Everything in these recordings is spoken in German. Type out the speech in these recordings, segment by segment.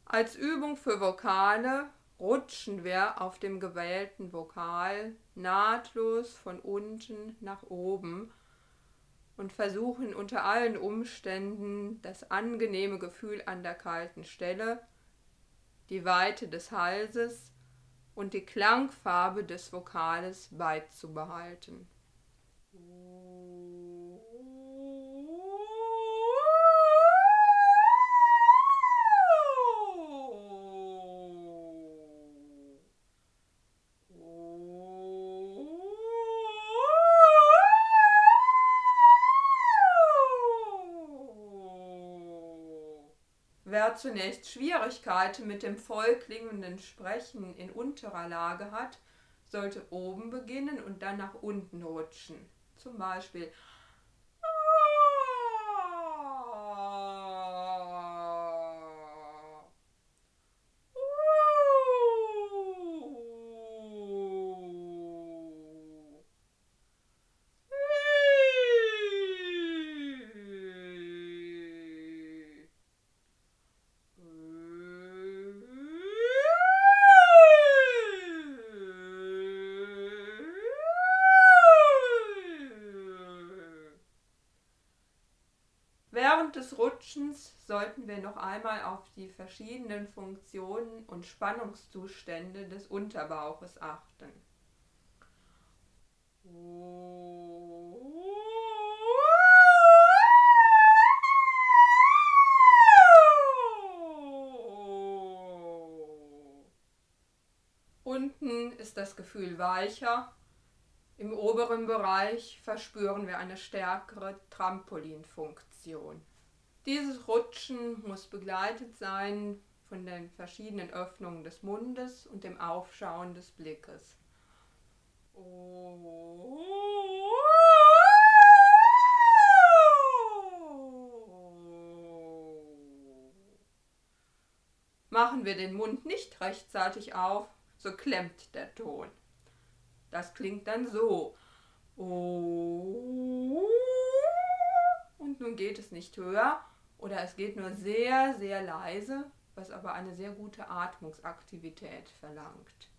Als Übung für Vokale rutschen wir auf dem gewählten Vokal nahtlos von unten nach oben und versuchen unter allen Umständen das angenehme Gefühl an der kalten Stelle, die Weite des Halses und die Klangfarbe des Vokales beizubehalten. Wer zunächst Schwierigkeiten mit dem vollklingenden Sprechen in unterer Lage hat, sollte oben beginnen und dann nach unten rutschen. Zum Beispiel Während des Rutschens sollten wir noch einmal auf die verschiedenen Funktionen und Spannungszustände des Unterbauches achten. Unten ist das Gefühl weicher. Im oberen Bereich verspüren wir eine stärkere Trampolinfunktion. Dieses Rutschen muss begleitet sein von den verschiedenen Öffnungen des Mundes und dem Aufschauen des Blickes. Machen wir den Mund nicht rechtzeitig auf, so klemmt der Ton. Das klingt dann so. Und nun geht es nicht höher oder es geht nur sehr, sehr leise, was aber eine sehr gute Atmungsaktivität verlangt.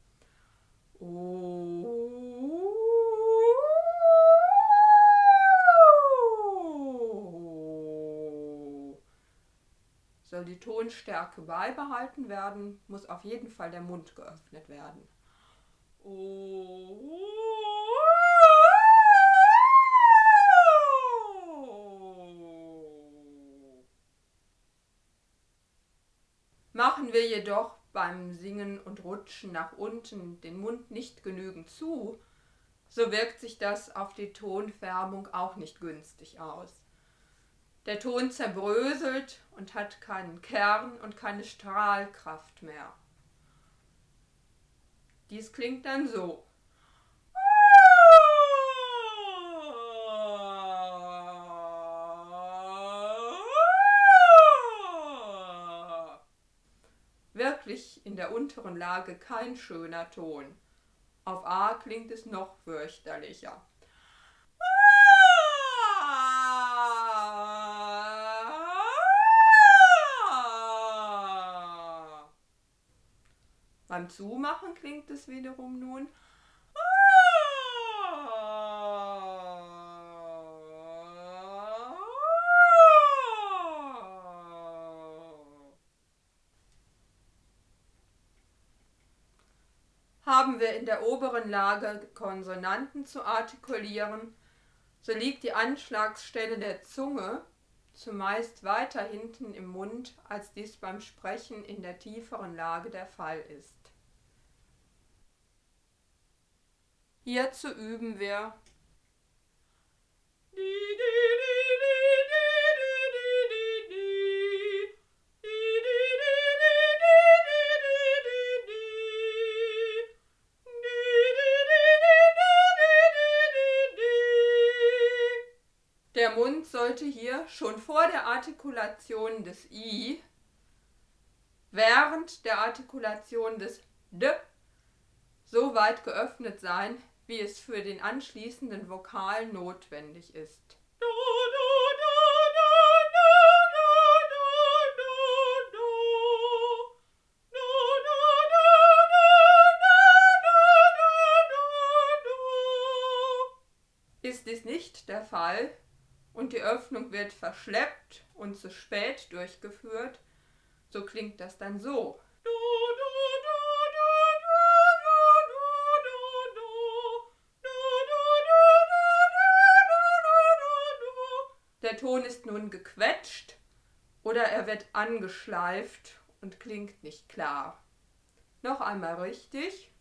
Soll die Tonstärke beibehalten werden, muss auf jeden Fall der Mund geöffnet werden. Machen wir jedoch beim Singen und Rutschen nach unten den Mund nicht genügend zu, so wirkt sich das auf die Tonfärbung auch nicht günstig aus. Der Ton zerbröselt und hat keinen Kern und keine Strahlkraft mehr. Dies klingt dann so. Wirklich in der unteren Lage kein schöner Ton. Auf A klingt es noch fürchterlicher. Beim Zumachen klingt es wiederum nun. Haben wir in der oberen Lage Konsonanten zu artikulieren, so liegt die Anschlagsstelle der Zunge zumeist weiter hinten im Mund, als dies beim Sprechen in der tieferen Lage der Fall ist. Hierzu üben wir Der Mund sollte hier schon vor der Artikulation des I, während der Artikulation des D so weit geöffnet sein, wie es für den anschließenden Vokal notwendig ist. Ist dies nicht der Fall und die Öffnung wird verschleppt und zu spät durchgeführt, so klingt das dann so. Der Ton ist nun gequetscht oder er wird angeschleift und klingt nicht klar. Noch einmal richtig.